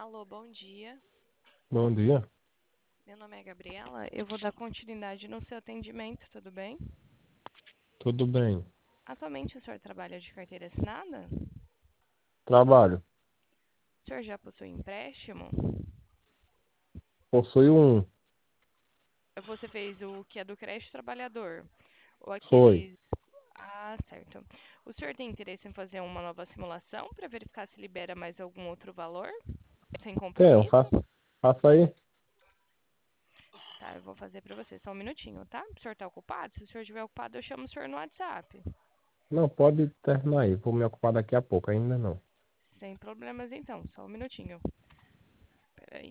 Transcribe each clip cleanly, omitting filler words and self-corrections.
Alô, bom dia. Bom dia, Meu nome é Gabriela. Eu vou dar continuidade no seu atendimento, tudo bem? tudo bem? Atualmente o senhor trabalha de carteira assinada? Trabalho. O senhor já possui empréstimo? Possui um. Você fez o que é do crédito trabalhador? Ou Foi. aqueles. Ah, certo. O senhor tem interesse em fazer uma nova simulação para verificar se libera mais algum outro valor? Sem Tenho, compromisso? faça aí. Tá, eu vou fazer para você. Só um minutinho, tá? O senhor tá ocupado? Se o senhor estiver ocupado, eu chamo o senhor no WhatsApp. Não, pode terminar aí. Vou me ocupar daqui a pouco, ainda não. Sem problemas então, só um minutinho. Peraí.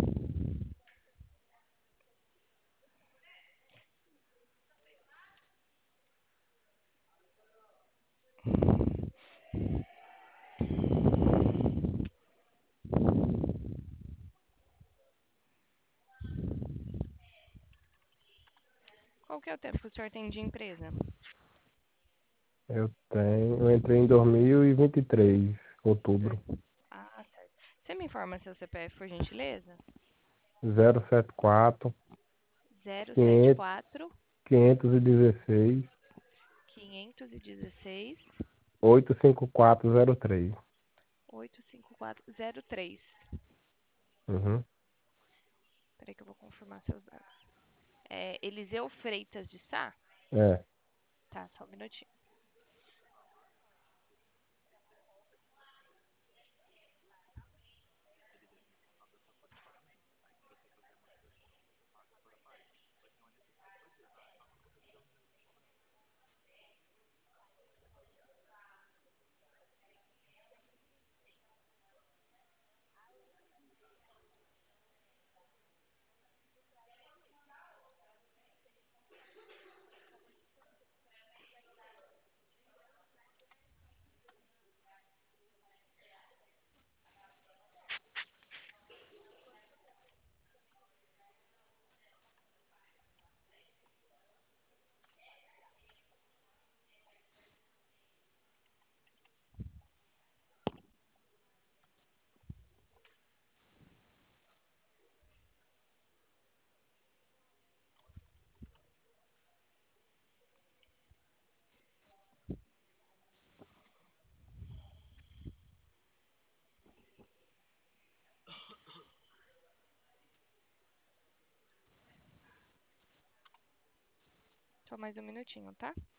Qual que é o tempo que o senhor tem de empresa? Eu entrei em 2023, Dois. outubro. Ah, certo. Você me informa seu CPF, por gentileza? 074 500 074 516 516 85403. 85403. Uhum. Peraí que eu vou confirmar seus dados. É Eliseu Freitas de Sá? É, Tá, só um minutinho. Só mais um minutinho, tá?